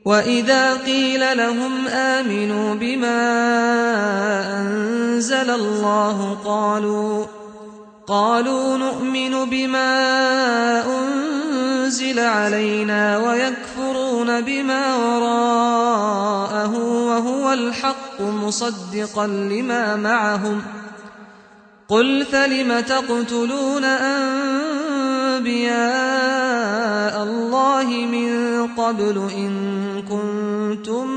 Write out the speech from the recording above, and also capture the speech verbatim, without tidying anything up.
وإذا قيل لهم آمنوا بما أنزل الله قالوا قالوا نؤمن بما أنزل علينا ويكفرون بما وراءه وهو الحق مصدقا لما معهم قل فلم تقتلون أنبياء الله من قبل إن كنتم